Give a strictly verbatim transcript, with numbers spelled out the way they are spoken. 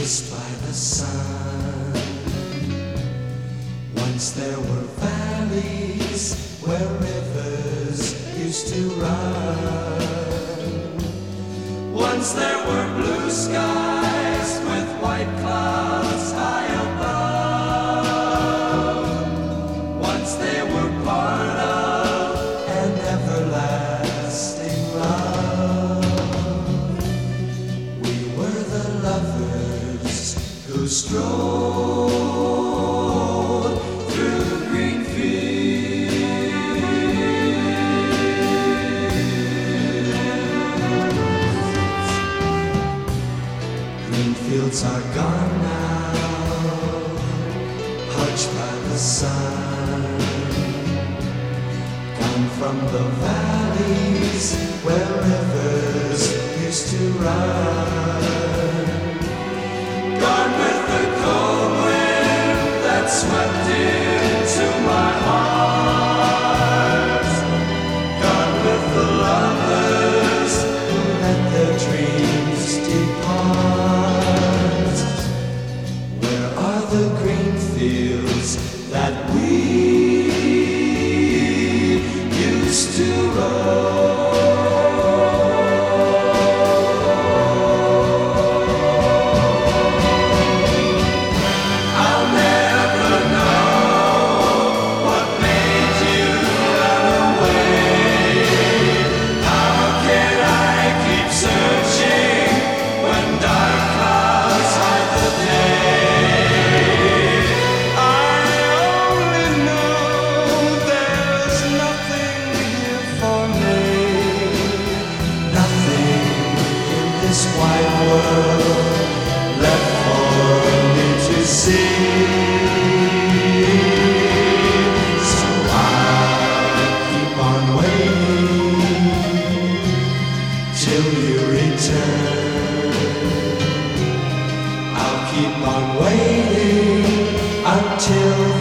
kissed by the sun. Once there were valleys where rivers used to run. Once there were blue skies with white clouds high above. Once they were part of an everlasting love. We were the lovers who strolled through green fields. Green fields are gone now, parched by the sun. Gone from the valleys where rivers used to run. Gone with the cold wind that swept into my heart. Gone with the lovers who let their dreams depart. Where are the green fields that we used to roam? This wide world left for me to see. So I'll keep on waiting till you return. I'll keep on waiting until